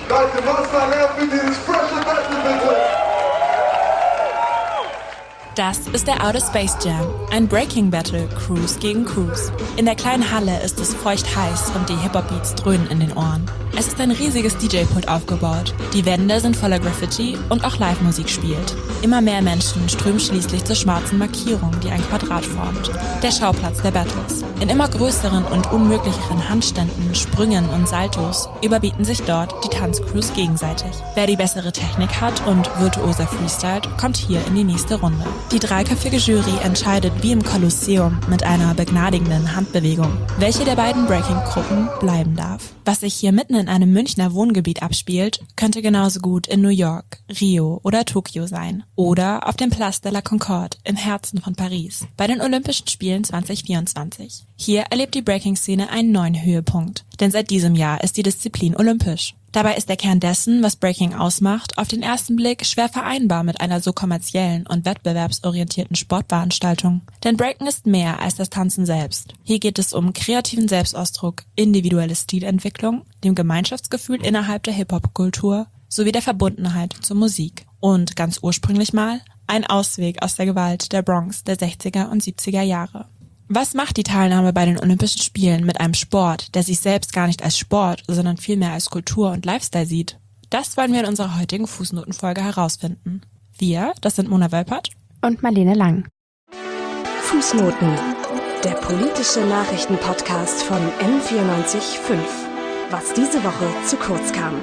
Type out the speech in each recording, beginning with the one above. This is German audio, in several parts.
Leute, was war leer für dieses frische Battle, bitte? Das ist der Outer Space Jam, ein Breaking Battle, Cruise gegen Cruise. In der kleinen Halle ist es feucht heiß und die Hip-Hop-Beats dröhnen in den Ohren. Es ist ein riesiges DJ-Pult aufgebaut. Die Wände sind voller Graffiti und auch Live-Musik spielt. Immer mehr Menschen strömen schließlich zur schwarzen Markierung, die ein Quadrat formt. Der Schauplatz der Battles. In immer größeren und unmöglicheren Handständen, Sprüngen und Saltos überbieten sich dort die Tanzcrews gegenseitig. Wer die bessere Technik hat und virtuoser freestylt, kommt hier in die nächste Runde. Die dreiköpfige Jury entscheidet wie im Kolosseum mit einer begnadigenden Handbewegung, welche der beiden Breaking-Gruppen bleiben darf. Was sich hier mitten in einem Münchner Wohngebiet abspielt, könnte genauso gut in New York, Rio oder Tokio sein. Oder auf dem Place de la Concorde im Herzen von Paris, bei den Olympischen Spielen 2024. Hier erlebt die Breaking-Szene einen neuen Höhepunkt, denn seit diesem Jahr ist die Disziplin olympisch. Dabei ist der Kern dessen, was Breaking ausmacht, auf den ersten Blick schwer vereinbar mit einer so kommerziellen und wettbewerbsorientierten Sportveranstaltung. Denn Breaken ist mehr als das Tanzen selbst. Hier geht es um kreativen Selbstausdruck, individuelle Stilentwicklung, dem Gemeinschaftsgefühl innerhalb der Hip-Hop-Kultur sowie der Verbundenheit zur Musik. Und ganz ursprünglich mal ein Ausweg aus der Gewalt der Bronx der 60er und 70er Jahre. Was macht die Teilnahme bei den Olympischen Spielen mit einem Sport, der sich selbst gar nicht als Sport, sondern vielmehr als Kultur und Lifestyle sieht? Das wollen wir in unserer heutigen Fußnotenfolge herausfinden. Wir, das sind Mona Wölpert und Marlene Lang. Fußnoten, der politische Nachrichtenpodcast von N94.5. Was diese Woche zu kurz kam.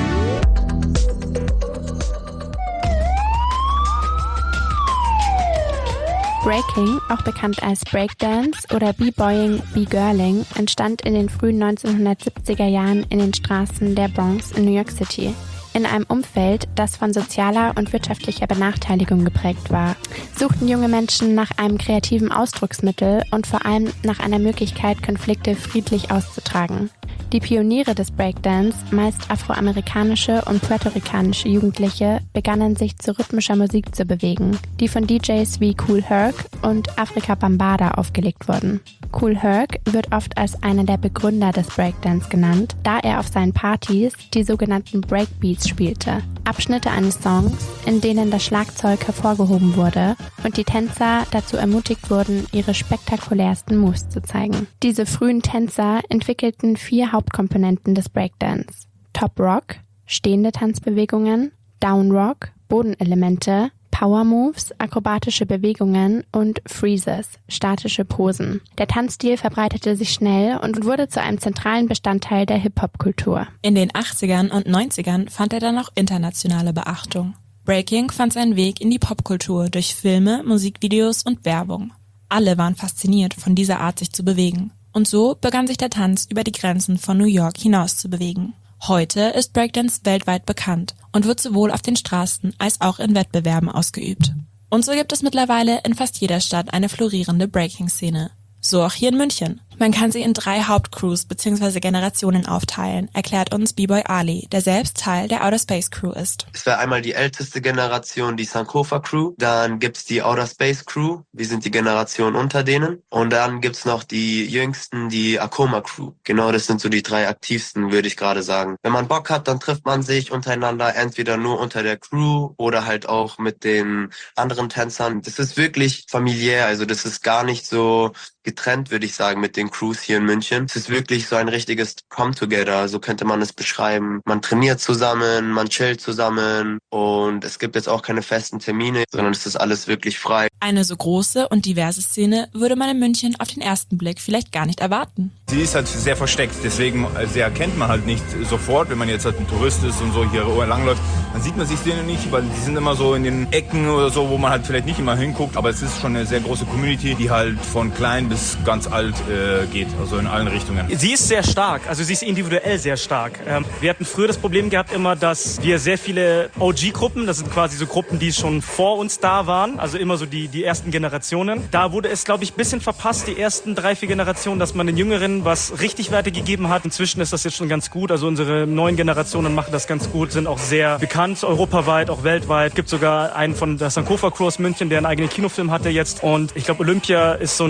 Breaking, auch bekannt als Breakdance oder B-Boying, B-Girling, entstand in den frühen 1970er Jahren in den Straßen der Bronx in New York City. In einem Umfeld, das von sozialer und wirtschaftlicher Benachteiligung geprägt war, suchten junge Menschen nach einem kreativen Ausdrucksmittel und vor allem nach einer Möglichkeit, Konflikte friedlich auszutragen. Die Pioniere des Breakdance, meist afroamerikanische und puerto-ricanische Jugendliche, begannen sich zu rhythmischer Musik zu bewegen, die von DJs wie Kool Herc und Afrika Bambaataa aufgelegt wurden. Kool Herc wird oft als einer der Begründer des Breakdance genannt, da er auf seinen Partys die sogenannten Breakbeats spielte, Abschnitte eines Songs, in denen das Schlagzeug hervorgehoben wurde und die Tänzer dazu ermutigt wurden, ihre spektakulärsten Moves zu zeigen. Diese frühen Tänzer entwickelten 4 Hauptkomponenten des Breakdance: Top Rock, stehende Tanzbewegungen, Down Rock, Bodenelemente, Power Moves, akrobatische Bewegungen und Freezes, statische Posen. Der Tanzstil verbreitete sich schnell und wurde zu einem zentralen Bestandteil der Hip-Hop-Kultur. In den 80ern und 90ern fand er dann auch internationale Beachtung. Breaking fand seinen Weg in die Popkultur durch Filme, Musikvideos und Werbung. Alle waren fasziniert von dieser Art, sich zu bewegen. Und so begann sich der Tanz über die Grenzen von New York hinaus zu bewegen. Heute ist Breakdance weltweit bekannt und wird sowohl auf den Straßen als auch in Wettbewerben ausgeübt. Und so gibt es mittlerweile in fast jeder Stadt eine florierende Breaking-Szene. So auch hier in München. Man kann sie in 3 Hauptcrews bzw. Generationen aufteilen, erklärt uns B-Boy Ali, der selbst Teil der Outer Space Crew ist. Es wäre einmal die älteste Generation, die Sankofa Crew. Dann gibt's die Outer Space Crew. Wir sind die Generation unter denen. Und dann gibt's noch die jüngsten, die Akoma Crew. Genau, das sind so die 3 aktivsten, würde ich gerade sagen. Wenn man Bock hat, dann trifft man sich untereinander, entweder nur unter der Crew oder halt auch mit den anderen Tänzern. Das ist wirklich familiär, also das ist gar nicht so getrennt, würde ich sagen, mit den Crews hier in München. Es ist wirklich so ein richtiges Come-Together, so könnte man es beschreiben. Man trainiert zusammen, man chillt zusammen und es gibt jetzt auch keine festen Termine, sondern es ist alles wirklich frei. Eine so große und diverse Szene würde man in München auf den ersten Blick vielleicht gar nicht erwarten. Sie ist halt sehr versteckt, deswegen sie erkennt man halt nicht sofort, wenn man jetzt halt ein Tourist ist und so hier langläuft. Dann sieht man sich denen nicht, weil die sind immer so in den Ecken oder so, wo man halt vielleicht nicht immer hinguckt. Aber es ist schon eine sehr große Community, die halt von klein bis ganz alt geht, also in allen Richtungen. Sie ist sehr stark, also sie ist individuell sehr stark. Wir hatten früher das Problem gehabt immer, dass wir sehr viele OG-Gruppen, das sind quasi so Gruppen, die schon vor uns da waren, also immer so die ersten Generationen. Da wurde es, glaube ich, ein bisschen verpasst, die ersten 3, 4 Generationen, dass man den Jüngeren was richtig weitergegeben hat. Inzwischen ist das jetzt schon ganz gut, also unsere neuen Generationen machen das ganz gut, sind auch sehr bekannt, europaweit, auch weltweit. Es gibt sogar einen von der Sankofa Crew aus München, der einen eigenen Kinofilm hatte jetzt und ich glaube, Olympia ist so ein Ding,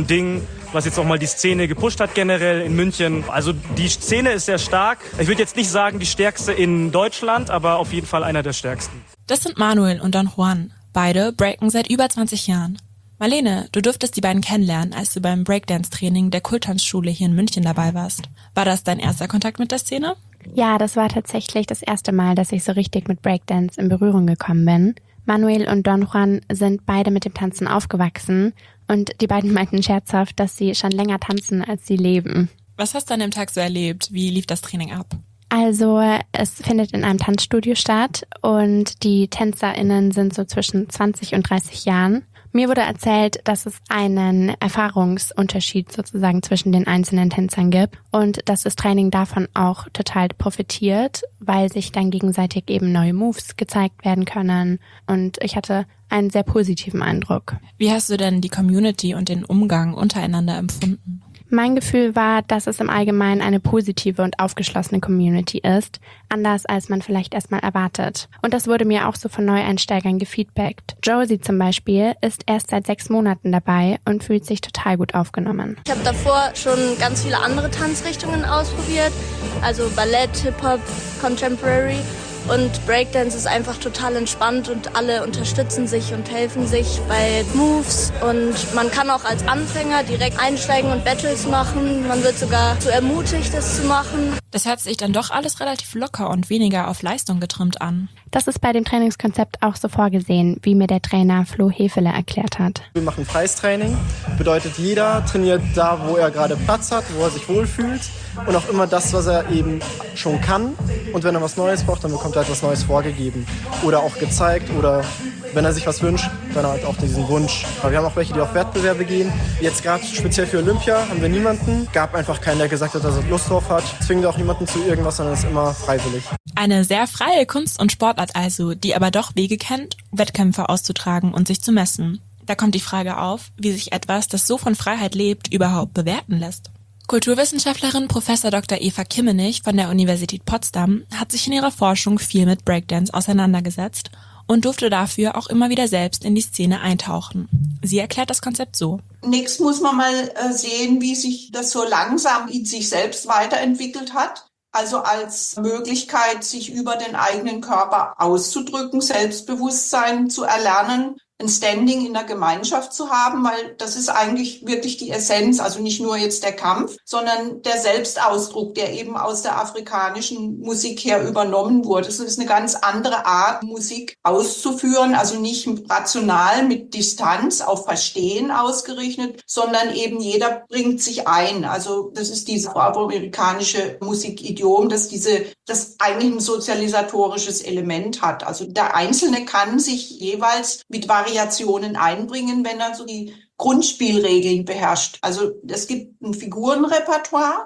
was jetzt auch mal die Szene gepusht hat generell in München. Also die Szene ist sehr stark. Ich würde jetzt nicht sagen die stärkste in Deutschland, aber auf jeden Fall einer der stärksten. Das sind Manuel und Don Juan. Beide breaken seit über 20 Jahren. Marlene, du durftest die beiden kennenlernen, als du beim Breakdance-Training der Kultanzschule hier in München dabei warst. War das dein erster Kontakt mit der Szene? Ja, das war tatsächlich das erste Mal, dass ich so richtig mit Breakdance in Berührung gekommen bin. Manuel und Don Juan sind beide mit dem Tanzen aufgewachsen und die beiden meinten scherzhaft, dass sie schon länger tanzen, als sie leben. Was hast du an dem Tag so erlebt? Wie lief das Training ab? Also es findet in einem Tanzstudio statt und die TänzerInnen sind so zwischen 20 und 30 Jahren. Mir wurde erzählt, dass es einen Erfahrungsunterschied sozusagen zwischen den einzelnen Tänzern gibt und dass das Training davon auch total profitiert, weil sich dann gegenseitig eben neue Moves gezeigt werden können und ich hatte einen sehr positiven Eindruck. Wie hast du denn die Community und den Umgang untereinander empfunden? Mein Gefühl war, dass es im Allgemeinen eine positive und aufgeschlossene Community ist, anders als man vielleicht erstmal erwartet. Und das wurde mir auch so von Neueinsteigern gefeedbackt. Josie zum Beispiel ist erst seit 6 Monaten dabei und fühlt sich total gut aufgenommen. Ich habe davor schon ganz viele andere Tanzrichtungen ausprobiert, also Ballett, Hip-Hop, Contemporary. Und Breakdance ist einfach total entspannt und alle unterstützen sich und helfen sich bei Moves. Und man kann auch als Anfänger direkt einsteigen und Battles machen. Man wird sogar so ermutigt, das zu machen. Das hört sich dann doch alles relativ locker und weniger auf Leistung getrimmt an. Das ist bei dem Trainingskonzept auch so vorgesehen, wie mir der Trainer Flo Hefele erklärt hat. Wir machen freies Training. Bedeutet, jeder trainiert da, wo er gerade Platz hat, wo er sich wohlfühlt. Und auch immer das, was er eben schon kann. Und wenn er was Neues braucht, dann bekommt er etwas Neues vorgegeben. Oder auch gezeigt. Oder wenn er sich was wünscht, dann halt auch diesen Wunsch. Aber wir haben auch welche, die auf Wettbewerbe gehen. Jetzt gerade speziell für Olympia haben wir niemanden. Gab einfach keinen, der gesagt hat, dass er Lust drauf hat. Zwingt auch niemanden zu irgendwas, sondern ist immer freiwillig. Eine sehr freie Kunst- und Sportart also, die aber doch Wege kennt, Wettkämpfe auszutragen und sich zu messen. Da kommt die Frage auf, wie sich etwas, das so von Freiheit lebt, überhaupt bewerten lässt. Kulturwissenschaftlerin Prof. Dr. Eva Kimmenich von der Universität Potsdam hat sich in ihrer Forschung viel mit Breakdance auseinandergesetzt und durfte dafür auch immer wieder selbst in die Szene eintauchen. Sie erklärt das Konzept so. Nächstes muss man mal sehen, wie sich das so langsam in sich selbst weiterentwickelt hat. Also als Möglichkeit, sich über den eigenen Körper auszudrücken, Selbstbewusstsein zu erlernen, ein Standing in der Gemeinschaft zu haben, weil das ist eigentlich wirklich die Essenz, also nicht nur jetzt der Kampf, sondern der Selbstausdruck, der eben aus der afrikanischen Musik her übernommen wurde. Es ist eine ganz andere Art, Musik auszuführen, also nicht rational mit Distanz auf Verstehen ausgerichtet, sondern eben jeder bringt sich ein. Also das ist dieses afroamerikanische Musikidiom, das eigentlich ein sozialisatorisches Element hat. Also der Einzelne kann sich jeweils mit Variationen einbringen, wenn er so die Grundspielregeln beherrscht. Also es gibt ein Figurenrepertoire,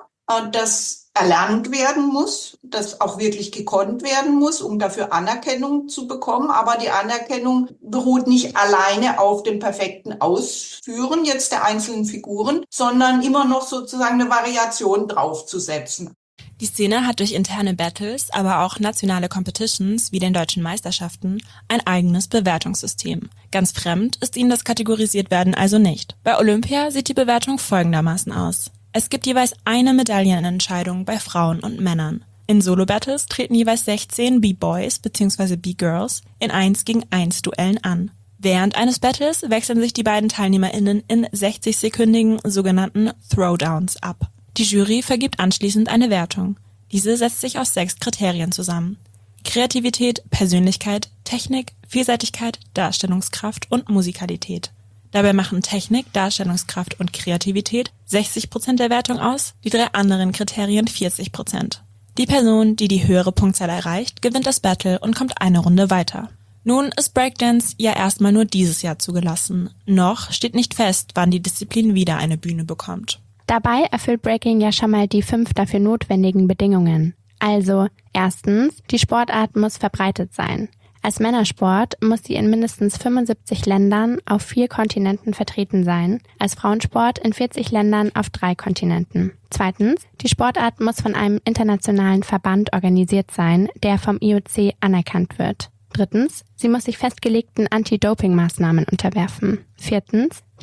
das erlernt werden muss, das auch wirklich gekonnt werden muss, um dafür Anerkennung zu bekommen. Aber die Anerkennung beruht nicht alleine auf dem perfekten Ausführen jetzt der einzelnen Figuren, sondern immer noch sozusagen eine Variation draufzusetzen. Die Szene hat durch interne Battles, aber auch nationale Competitions wie den deutschen Meisterschaften ein eigenes Bewertungssystem. Ganz fremd ist ihnen das Kategorisiertwerden also nicht. Bei Olympia sieht die Bewertung folgendermaßen aus. Es gibt jeweils eine Medaillenentscheidung bei Frauen und Männern. In Solo-Battles treten jeweils 16 B-Boys bzw. B-Girls in 1-gegen-1 Duellen an. Während eines Battles wechseln sich die beiden TeilnehmerInnen in 60-sekündigen sogenannten Throwdowns ab. Die Jury vergibt anschließend eine Wertung. Diese setzt sich aus 6 Kriterien zusammen. Kreativität, Persönlichkeit, Technik, Vielseitigkeit, Darstellungskraft und Musikalität. Dabei machen Technik, Darstellungskraft und Kreativität 60% der Wertung aus, die 3 anderen Kriterien 40%. Die Person, die die höhere Punktzahl erreicht, gewinnt das Battle und kommt eine Runde weiter. Nun ist Breakdance ja erstmal nur dieses Jahr zugelassen. Noch steht nicht fest, wann die Disziplin wieder eine Bühne bekommt. Dabei erfüllt Breaking ja schon mal die 5 dafür notwendigen Bedingungen. Also, erstens, die Sportart muss verbreitet sein. Als Männersport muss sie in mindestens 75 Ländern auf 4 Kontinenten vertreten sein, als Frauensport in 40 Ländern auf 3 Kontinenten. Zweitens, die Sportart muss von einem internationalen Verband organisiert sein, der vom IOC anerkannt wird. Drittens, sie muss sich festgelegten Anti-Doping-Maßnahmen unterwerfen. Viertens,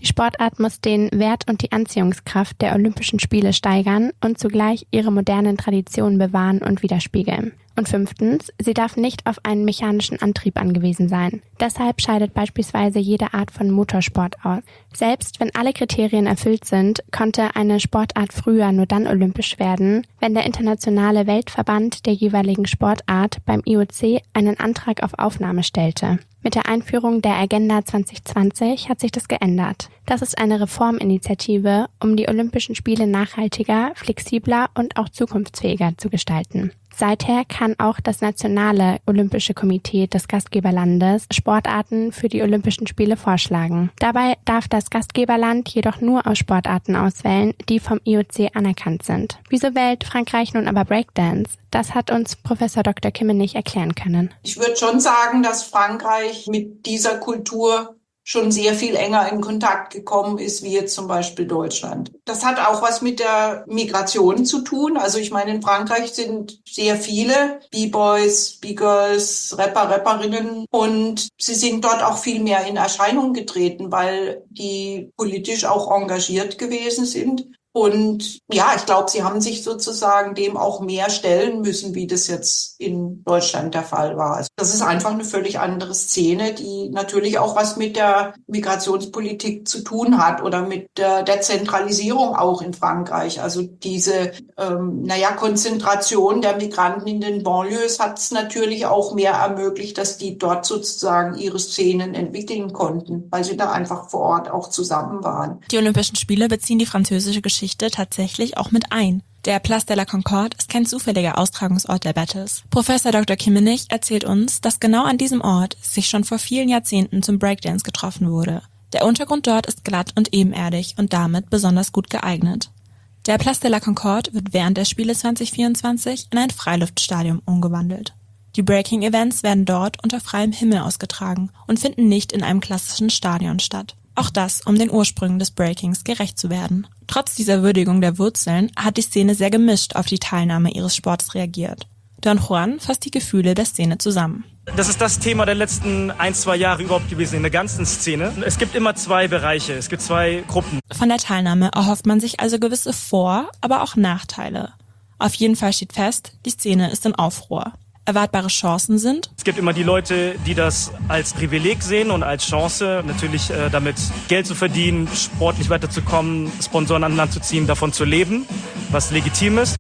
Die Sportart muss den Wert und die Anziehungskraft der Olympischen Spiele steigern und zugleich ihre modernen Traditionen bewahren und widerspiegeln. Und 5. Sie darf nicht auf einen mechanischen Antrieb angewiesen sein. Deshalb scheidet beispielsweise jede Art von Motorsport aus. Selbst wenn alle Kriterien erfüllt sind, konnte eine Sportart früher nur dann olympisch werden, wenn der internationale Weltverband der jeweiligen Sportart beim IOC einen Antrag auf Aufnahme stellte. Mit der Einführung der Agenda 2020 hat sich das geändert. Das ist eine Reforminitiative, um die Olympischen Spiele nachhaltiger, flexibler und auch zukunftsfähiger zu gestalten. Seither kann auch das Nationale Olympische Komitee des Gastgeberlandes Sportarten für die Olympischen Spiele vorschlagen. Dabei darf das Gastgeberland jedoch nur aus Sportarten auswählen, die vom IOC anerkannt sind. Wieso wählt Frankreich nun aber Breakdance? Das hat uns Professor Dr. Kimmernich erklären können. Ich würde schon sagen, dass Frankreich mit dieser Kultur schon sehr viel enger in Kontakt gekommen ist, wie jetzt zum Beispiel Deutschland. Das hat auch was mit der Migration zu tun. Also ich meine, in Frankreich sind sehr viele B-Boys, B-Girls, Rapper, Rapperinnen und sie sind dort auch viel mehr in Erscheinung getreten, weil die politisch auch engagiert gewesen sind. Und ja, ich glaube, sie haben sich sozusagen dem auch mehr stellen müssen, wie das jetzt in Deutschland der Fall war. Also das ist einfach eine völlig andere Szene, die natürlich auch was mit der Migrationspolitik zu tun hat oder mit der Zentralisierung auch in Frankreich. Also diese Konzentration der Migranten in den Banlieues hat es natürlich auch mehr ermöglicht, dass die dort sozusagen ihre Szenen entwickeln konnten, weil sie da einfach vor Ort auch zusammen waren. Die Olympischen Spiele beziehen die französische Geschichte tatsächlich auch mit ein. Der Place de la Concorde ist kein zufälliger Austragungsort der Battles. Professor Dr. Kimmernich erzählt uns, dass genau an diesem Ort sich schon vor vielen Jahrzehnten zum Breakdance getroffen wurde. Der Untergrund dort ist glatt und ebenerdig und damit besonders gut geeignet. Der Place de la Concorde wird während der Spiele 2024 in ein Freiluftstadion umgewandelt. Die Breaking-Events werden dort unter freiem Himmel ausgetragen und finden nicht in einem klassischen Stadion statt. Auch das, um den Ursprüngen des Breakings gerecht zu werden. Trotz dieser Würdigung der Wurzeln hat die Szene sehr gemischt auf die Teilnahme ihres Sports reagiert. Don Juan fasst die Gefühle der Szene zusammen. Das ist das Thema der letzten 1-2 Jahre überhaupt gewesen in der ganzen Szene. Es gibt immer 2 Bereiche, es gibt 2 Gruppen. Von der Teilnahme erhofft man sich also gewisse Vor-, aber auch Nachteile. Auf jeden Fall steht fest, die Szene ist in Aufruhr. Erwartbare Chancen sind: Es gibt immer die Leute, die das als Privileg sehen und als Chance, natürlich damit Geld zu verdienen, sportlich weiterzukommen, Sponsoren an Land zu ziehen, davon zu leben, was legitim ist.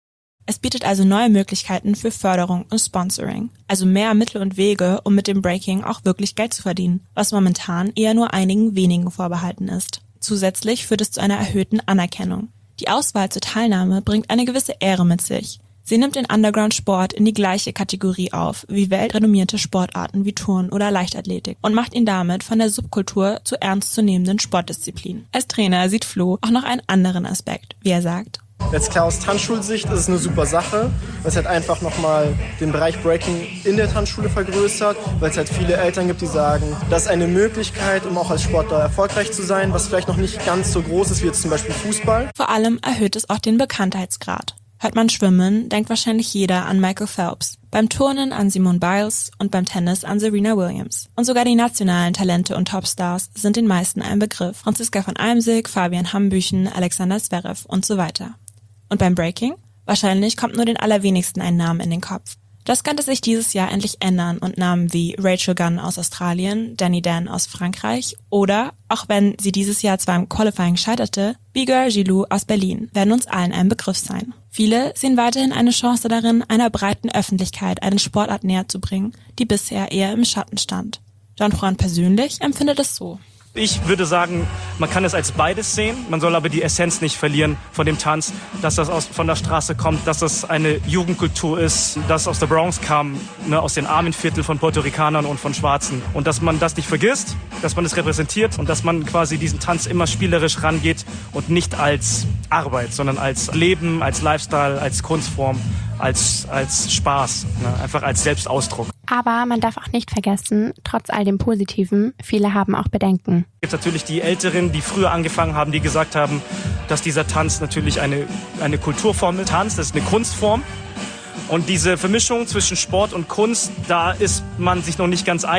Es bietet also neue Möglichkeiten für Förderung und Sponsoring, also mehr Mittel und Wege, um mit dem Breaking auch wirklich Geld zu verdienen, was momentan eher nur einigen wenigen vorbehalten ist. Zusätzlich führt es zu einer erhöhten Anerkennung. Die Auswahl zur Teilnahme bringt eine gewisse Ehre mit sich. Sie nimmt den Underground-Sport in die gleiche Kategorie auf wie weltrenommierte Sportarten wie Turnen oder Leichtathletik und macht ihn damit von der Subkultur zu ernstzunehmenden Sportdisziplinen. Als Trainer sieht Flo auch noch einen anderen Aspekt, wie er sagt. Jetzt klar, aus Tanzschulsicht ist es eine super Sache, weil es halt einfach nochmal den Bereich Breaking in der Tanzschule vergrößert, weil es halt viele Eltern gibt, die sagen, das ist eine Möglichkeit, um auch als Sportler erfolgreich zu sein, was vielleicht noch nicht ganz so groß ist wie jetzt zum Beispiel Fußball. Vor allem erhöht es auch den Bekanntheitsgrad. Hört man Schwimmen, denkt wahrscheinlich jeder an Michael Phelps, beim Turnen an Simone Biles und beim Tennis an Serena Williams. Und sogar die nationalen Talente und Topstars sind den meisten ein Begriff. Franziska von Almsick, Fabian Hambüchen, Alexander Zverev und so weiter. Und beim Breaking? Wahrscheinlich kommt nur den allerwenigsten ein Name in den Kopf. Das könnte sich dieses Jahr endlich ändern und Namen wie Rachel Gunn aus Australien, Danny Dan aus Frankreich oder, auch wenn sie dieses Jahr zwar im Qualifying scheiterte, Bigor Gilou aus Berlin werden uns allen ein Begriff sein. Viele sehen weiterhin eine Chance darin, einer breiten Öffentlichkeit eine Sportart näher zu bringen, die bisher eher im Schatten stand. Don Juan persönlich empfindet es so. Ich würde sagen, man kann es als beides sehen, man soll aber die Essenz nicht verlieren von dem Tanz, dass das von der Straße kommt, dass das eine Jugendkultur ist, das aus der Bronx kam, aus den armen Vierteln von Puerto Ricanern und von Schwarzen. Und dass man das nicht vergisst, dass man es repräsentiert und dass man quasi diesen Tanz immer spielerisch rangeht und nicht als Arbeit, sondern als Leben, als Lifestyle, als Kunstform, als Spaß, einfach als Selbstausdruck. Aber man darf auch nicht vergessen, trotz all dem Positiven, viele haben auch Bedenken. Es gibt natürlich die Älteren, die früher angefangen haben, die gesagt haben, dass dieser Tanz natürlich eine Kulturform ist. Tanz, das ist eine Kunstform. Und diese Vermischung zwischen Sport und Kunst, da ist man sich noch nicht ganz einig.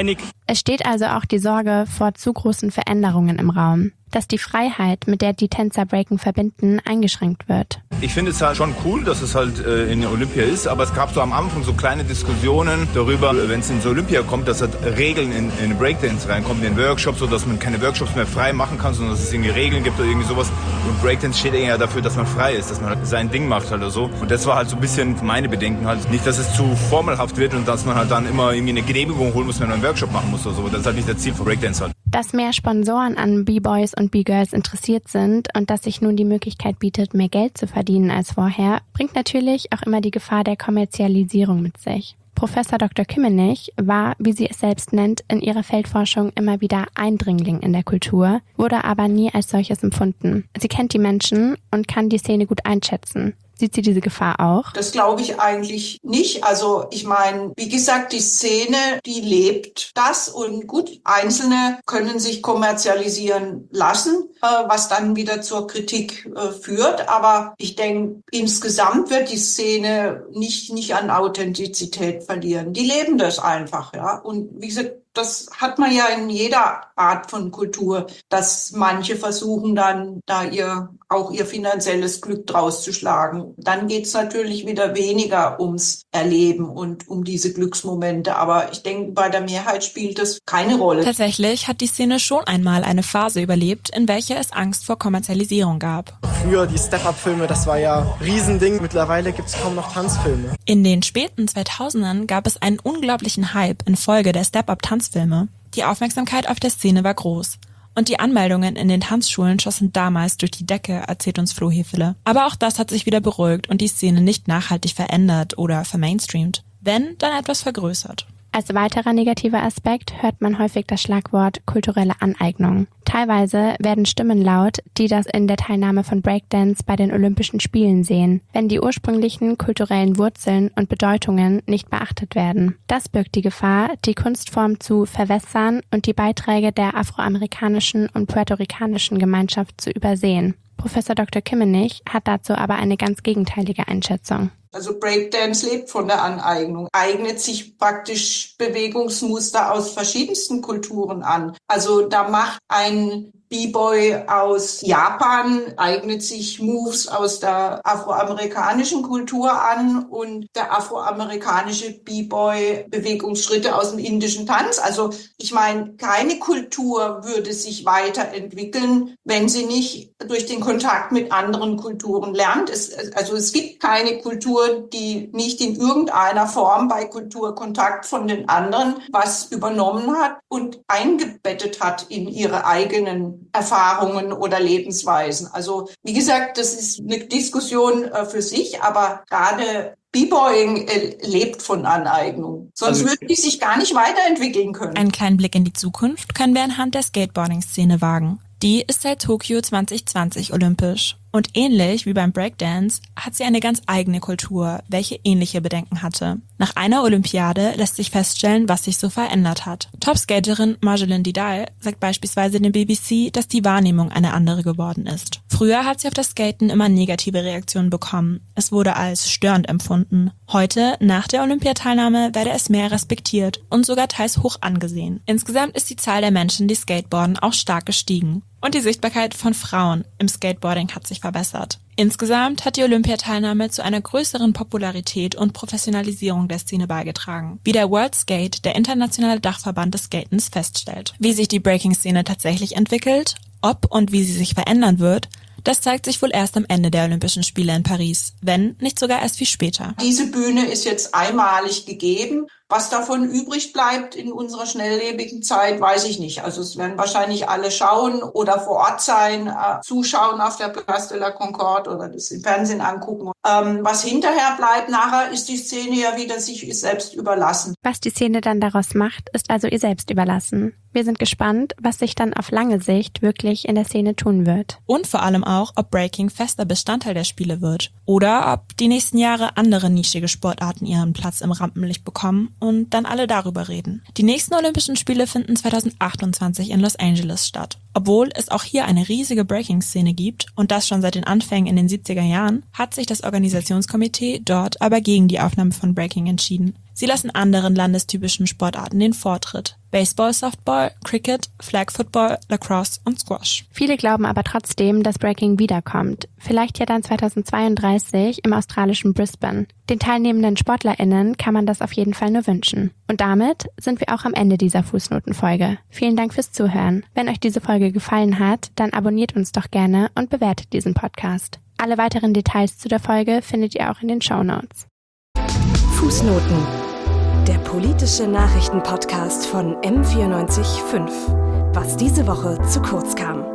Es steht also auch die Sorge vor zu großen Veränderungen im Raum, dass die Freiheit, mit der die Tänzer Breaken verbinden, eingeschränkt wird. Ich finde es halt schon cool, dass es halt in Olympia ist, aber es gab so am Anfang so kleine Diskussionen darüber, wenn es ins Olympia kommt, dass halt Regeln in Breakdance reinkommen, in Workshops, so dass man keine Workshops mehr frei machen kann, sondern dass es irgendwie Regeln gibt oder irgendwie sowas. Und Breakdance steht ja dafür, dass man frei ist, dass man halt sein Ding macht halt oder so. Und das war halt so ein bisschen meine Bedenken halt. Nicht, dass es zu formelhaft wird und dass man halt dann immer irgendwie eine Genehmigung holen muss, wenn man einen Workshop machen muss oder so. Das ist halt nicht das Ziel von Breakdance halt. Dass mehr Sponsoren an B-Boys und B-Girls interessiert sind und dass sich nun die Möglichkeit bietet, mehr Geld zu verdienen als vorher, bringt natürlich auch immer die Gefahr der Kommerzialisierung mit sich. Professor Dr. Kimmenich war, wie sie es selbst nennt, in ihrer Feldforschung immer wieder Eindringling in der Kultur, wurde aber nie als solches empfunden. Sie kennt die Menschen und kann die Szene gut einschätzen. Sieht sie diese Gefahr auch? Das glaube ich eigentlich nicht. Also ich meine, wie gesagt, die Szene, die lebt das und gut, Einzelne können sich kommerzialisieren lassen, was dann wieder zur Kritik führt. Aber ich denke, insgesamt wird die Szene nicht an Authentizität verlieren. Die leben das einfach, ja. Und wie gesagt, das hat man ja in jeder Art von Kultur, dass manche versuchen dann da ihr finanzielles Glück draus zu schlagen. Dann geht's natürlich wieder weniger ums Erleben und um diese Glücksmomente. Aber ich denke, bei der Mehrheit spielt das keine Rolle. Tatsächlich hat die Szene schon einmal eine Phase überlebt, in welcher es Angst vor Kommerzialisierung gab. Früher die Step-Up-Filme, das war ja ein Riesending. Mittlerweile gibt's kaum noch Tanzfilme. In den späten 2000ern gab es einen unglaublichen Hype infolge der Step-Up-Tanzfilme. Die Aufmerksamkeit auf der Szene war groß. Und die Anmeldungen in den Tanzschulen schossen damals durch die Decke, erzählt uns Flo Hefele. Aber auch das hat sich wieder beruhigt und die Szene nicht nachhaltig verändert oder vermainstreamt. Wenn, dann etwas vergrößert. Als weiterer negativer Aspekt hört man häufig das Schlagwort kulturelle Aneignung. Teilweise werden Stimmen laut, die das in der Teilnahme von Breakdance bei den Olympischen Spielen sehen, wenn die ursprünglichen kulturellen Wurzeln und Bedeutungen nicht beachtet werden. Das birgt die Gefahr, die Kunstform zu verwässern und die Beiträge der afroamerikanischen und puerto-ricanischen Gemeinschaft zu übersehen. Professor Dr. Kimmenich hat dazu aber eine ganz gegenteilige Einschätzung. Also Breakdance lebt von der Aneignung, eignet sich praktisch Bewegungsmuster aus verschiedensten Kulturen an. Also da macht ein B-Boy aus Japan, eignet sich Moves aus der afroamerikanischen Kultur an und der afroamerikanische B-Boy Bewegungsschritte aus dem indischen Tanz. Also ich meine, keine Kultur würde sich weiterentwickeln, wenn sie nicht durch den Kontakt mit anderen Kulturen lernt. Es gibt keine Kultur, die nicht in irgendeiner Form bei Kulturkontakt von den anderen was übernommen hat und eingebettet hat in ihre eigenen Erfahrungen oder Lebensweisen. Also wie gesagt, das ist eine Diskussion für sich, aber gerade B-Boying lebt von Aneignung. Sonst würden die sich gar nicht weiterentwickeln können. Einen kleinen Blick in die Zukunft können wir anhand der Skateboarding-Szene wagen. Die ist seit Tokio 2020 olympisch. Und ähnlich wie beim Breakdance hat sie eine ganz eigene Kultur, welche ähnliche Bedenken hatte. Nach einer Olympiade lässt sich feststellen, was sich so verändert hat. Topskaterin Marjolaine Didal sagt beispielsweise dem BBC, dass die Wahrnehmung eine andere geworden ist. Früher hat sie auf das Skaten immer negative Reaktionen bekommen. Es wurde als störend empfunden. Heute, nach der Olympiateilnahme, werde es mehr respektiert und sogar teils hoch angesehen. Insgesamt ist die Zahl der Menschen, die skateboarden, auch stark gestiegen. Und die Sichtbarkeit von Frauen im Skateboarding hat sich verbessert. Insgesamt hat die Olympiateilnahme zu einer größeren Popularität und Professionalisierung der Szene beigetragen, wie der World Skate, der internationale Dachverband des Skatens, feststellt. Wie sich die Breaking-Szene tatsächlich entwickelt, ob und wie sie sich verändern wird, das zeigt sich wohl erst am Ende der Olympischen Spiele in Paris, wenn nicht sogar erst viel später. Diese Bühne ist jetzt einmalig gegeben. Was davon übrig bleibt in unserer schnelllebigen Zeit, weiß ich nicht. Also es werden wahrscheinlich alle schauen oder vor Ort sein, zuschauen auf der Place de la Concorde oder das im Fernsehen angucken. Was hinterher bleibt nachher, ist die Szene ja wieder sich selbst überlassen. Was die Szene dann daraus macht, ist also ihr selbst überlassen. Wir sind gespannt, was sich dann auf lange Sicht wirklich in der Szene tun wird. Und vor allem auch, ob Breaking fester Bestandteil der Spiele wird. Oder ob die nächsten Jahre andere nischige Sportarten ihren Platz im Rampenlicht bekommen und dann alle darüber reden. Die nächsten Olympischen Spiele finden 2028 in Los Angeles statt. Obwohl es auch hier eine riesige Breaking-Szene gibt und das schon seit den Anfängen in den 70er Jahren, hat sich das Organisationskomitee dort aber gegen die Aufnahme von Breaking entschieden. Sie lassen anderen landestypischen Sportarten den Vortritt. Baseball, Softball, Cricket, Flag Football, Lacrosse und Squash. Viele glauben aber trotzdem, dass Breaking wiederkommt. Vielleicht ja dann 2032 im australischen Brisbane. Den teilnehmenden SportlerInnen kann man das auf jeden Fall nur wünschen. Und damit sind wir auch am Ende dieser Fußnotenfolge. Vielen Dank fürs Zuhören. Wenn euch diese Folge gefallen hat, dann abonniert uns doch gerne und bewertet diesen Podcast. Alle weiteren Details zu der Folge findet ihr auch in den Shownotes. Fußnoten. Der politische Nachrichtenpodcast von M94.5. Was diese Woche zu kurz kam.